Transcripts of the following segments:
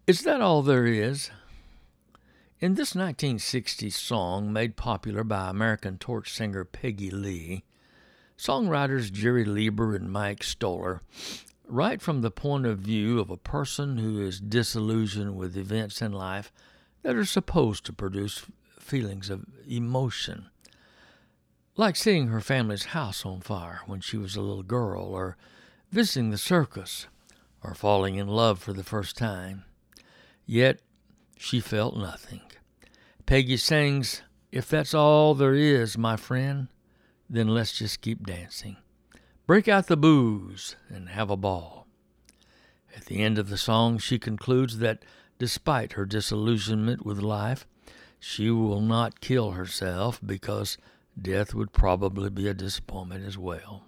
Is that all there is? In this 1960s song, made popular by American torch singer Peggy Lee, songwriters Jerry Lieber and Mike Stoller write from the point of view of a person who is disillusioned with events in life that are supposed to produce feelings of emotion, like seeing her family's house on fire when she was a little girl, or visiting the circus, or falling in love for the first time. Yet she felt nothing. Peggy sings, "If that's all there is, my friend, then let's just keep dancing. Break out the booze and have a ball." At the end of the song, she concludes that despite her disillusionment with life, she will not kill herself because death would probably be a disappointment as well.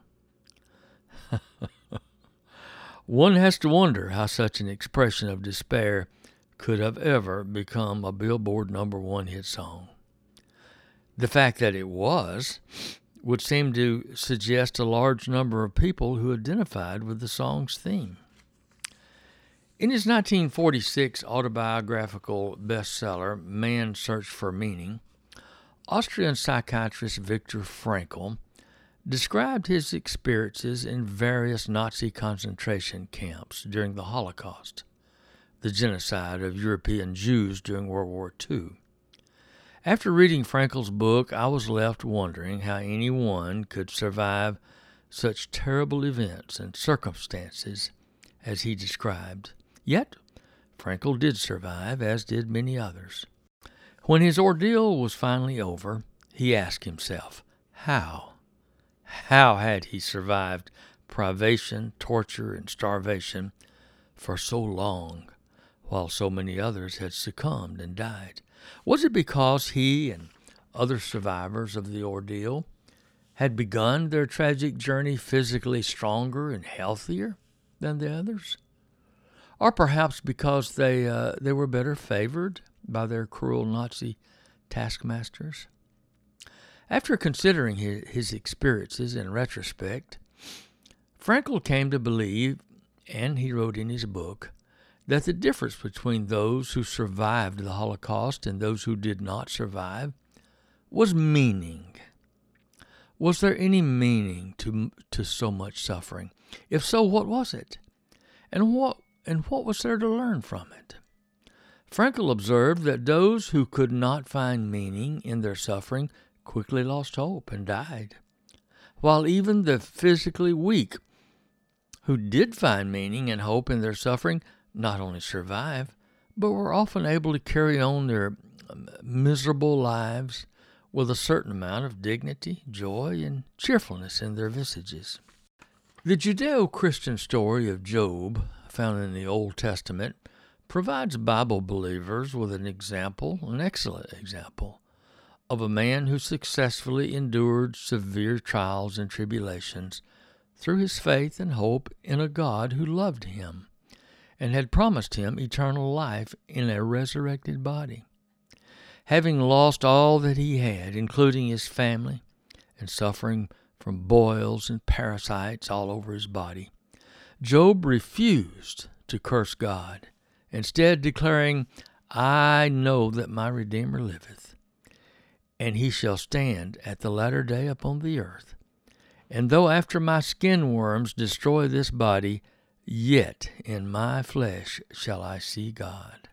One has to wonder how such an expression of despair could have ever become a Billboard #1 hit song. The fact that it was would seem to suggest a large number of people who identified with the song's theme. In his 1946 autobiographical bestseller, Man's Search for Meaning, Austrian psychiatrist Viktor Frankl described his experiences in various Nazi concentration camps during the Holocaust, the genocide of European Jews during World War II. After reading Frankl's book, I was left wondering how anyone could survive such terrible events and circumstances as he described. Yet, Frankl did survive, as did many others. When his ordeal was finally over, he asked himself, how? How had he survived privation, torture, and starvation for so long, while so many others had succumbed and died? Was it because he and other survivors of the ordeal had begun their tragic journey physically stronger and healthier than the others? Or perhaps because they were better favored by their cruel Nazi taskmasters? After considering his experiences in retrospect, Frankl came to believe, and he wrote in his book, that the difference between those who survived the Holocaust and those who did not survive was meaning. Was there any meaning to so much suffering? If so, what was it? And what was there to learn from it? Frankl observed that those who could not find meaning in their suffering quickly lost hope and died, while even the physically weak who did find meaning and hope in their suffering not only survived, but were often able to carry on their miserable lives with a certain amount of dignity, joy, and cheerfulness in their visages. The Judeo-Christian story of Job, found in the Old Testament, provides Bible believers with an excellent example, of a man who successfully endured severe trials and tribulations through his faith and hope in a God who loved him and had promised him eternal life in a resurrected body. Having lost all that he had, including his family, and suffering from boils and parasites all over his body, Job refused to curse God, instead declaring, "I know that my Redeemer liveth, and he shall stand at the latter day upon the earth. And though after my skin worms destroy this body, yet in my flesh shall I see God."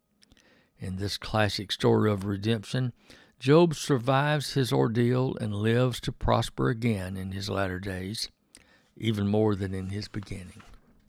In this classic story of redemption, Job survives his ordeal and lives to prosper again in his latter days, even more than in his beginning.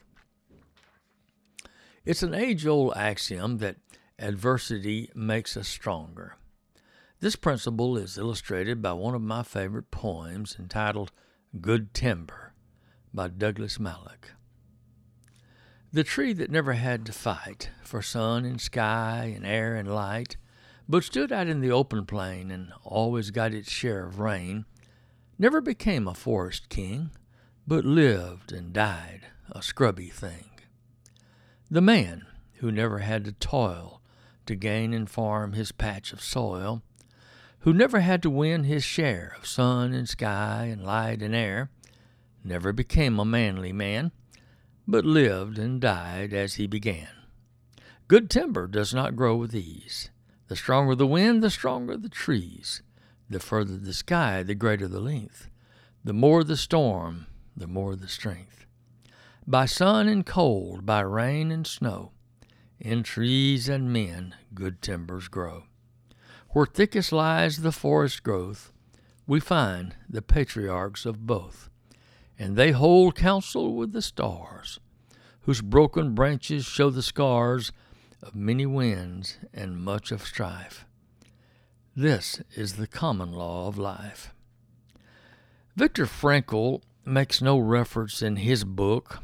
It's an age-old axiom that adversity makes us stronger. This principle is illustrated by one of my favorite poems entitled "Good Timber" by Douglas Mallock. The tree that never had to fight for sun and sky and air and light, but stood out in the open plain and always got its share of rain, never became a forest king, but lived and died a scrubby thing. The man who never had to toil to gain and farm his patch of soil, who never had to win his share of sun and sky and light and air, never became a manly man, but lived and died as he began. Good timber does not grow with ease. The stronger the wind, the stronger the trees. The further the sky, the greater the length. The more the storm, the more the strength. By sun and cold, by rain and snow, in trees and men good timbers grow. Where thickest lies the forest growth, we find the patriarchs of both, and they hold counsel with the stars, whose broken branches show the scars of many winds and much of strife. This is the common law of life. Viktor Frankl makes no reference in his book,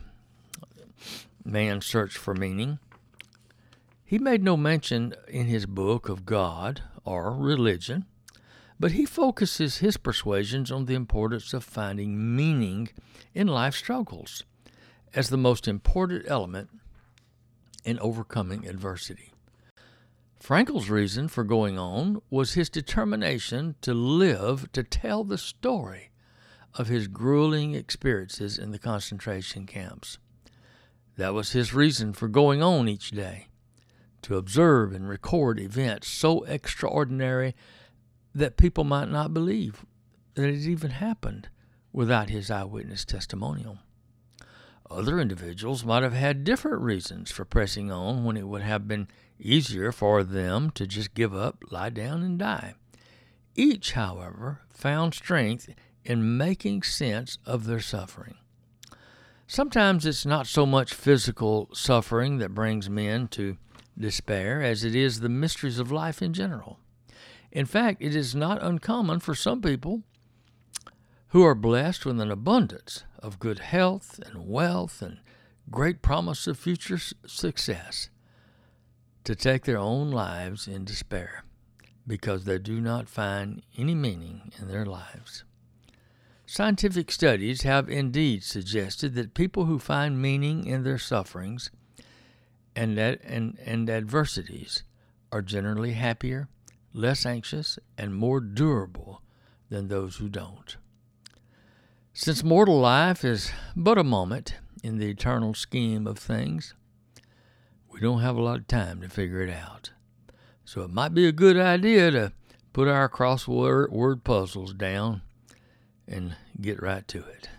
Man's Search for Meaning. He made no mention in his book of God or religion, but he focuses his persuasions on the importance of finding meaning in life struggles as the most important element in overcoming adversity. Frankl's reason for going on was his determination to live to tell the story of his grueling experiences in the concentration camps. That was his reason for going on each day, to observe and record events so extraordinary that people might not believe that it even happened without his eyewitness testimonial. Other individuals might have had different reasons for pressing on when it would have been easier for them to just give up, lie down, and die. Each, however, found strength in making sense of their suffering. Sometimes it's not so much physical suffering that brings men to despair as it is the mysteries of life in general. In fact, it is not uncommon for some people who are blessed with an abundance of good health and wealth and great promise of future success to take their own lives in despair because they do not find any meaning in their lives. Scientific studies have indeed suggested that people who find meaning in their sufferings and adversities are generally happier, less anxious, and more durable than those who don't. Since mortal life is but a moment in the eternal scheme of things, we don't have a lot of time to figure it out. So it might be a good idea to put our crossword puzzles down and get right to it.